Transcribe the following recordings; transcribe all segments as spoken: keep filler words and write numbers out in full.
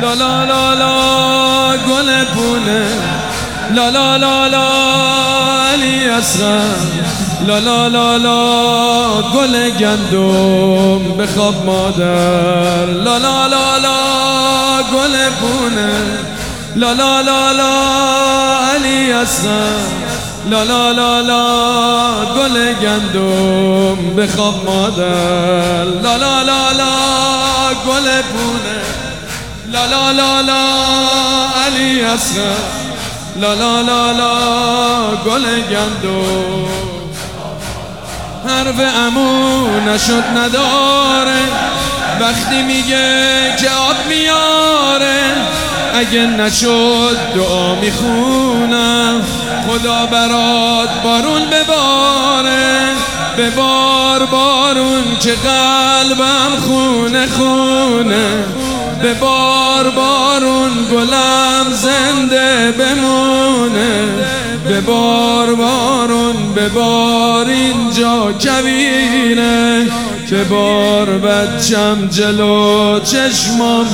لا لا لا لا گل پونه، لا لا لا لا علی اصغر، لا لا لا لا گل گندم بخواب مادر، لا لا لا لا گل پونه، لا لا لا لا علی اصغر، لا لا لا لا گل گندم بخواب مادر، لا لا لا لا گل پونه، لا لا لا لا علی اصغر، لا لا لا لا گل گندم. حرف عمو نشد نداره وقتی میگه که آب میاره، اگه نشد دعا میخونم خدا برات بارون بباره، ببار بارون که قلبم خونه خونه، ببار بارون گلم زنده بمونه، ببار بارون ببار اینجا کویره، ببار بچم جلو چشمام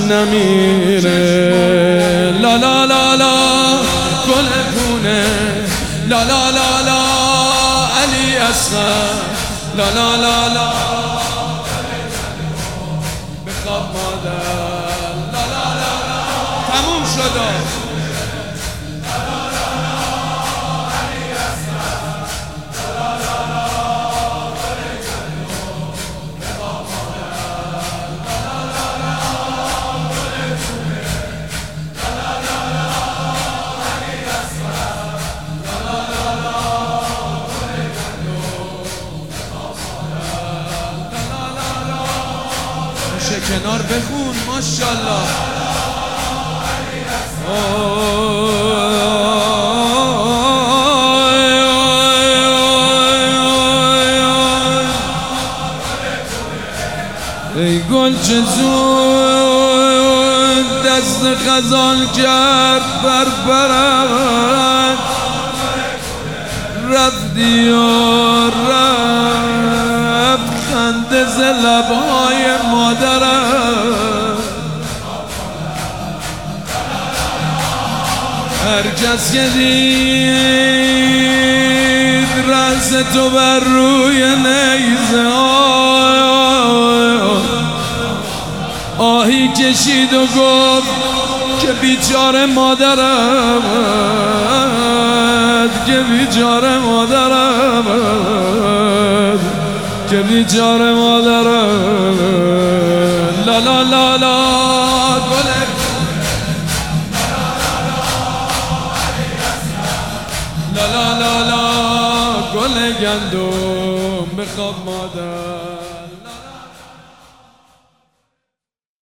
نمیره، لا لا لا لا گل پونه، لا لا لا لا علی اصغر، لا لا لا لا بخواب مادر، لا لا لا لا تموم شده. کنار بخون ماشاءالله. ای گل چه زود دست خزان کرد بر برت، رفتی و رفت خنده ز لبهای مادرم، هر کس که دید رأس تو بر روی نیزه آهی کشید و گفت که بیچاره مادرم، که بیچاره مادرم، که بیچاره مادرم، لا لا لا لا گل لا لا لا لا گل گندم بخواب مادر.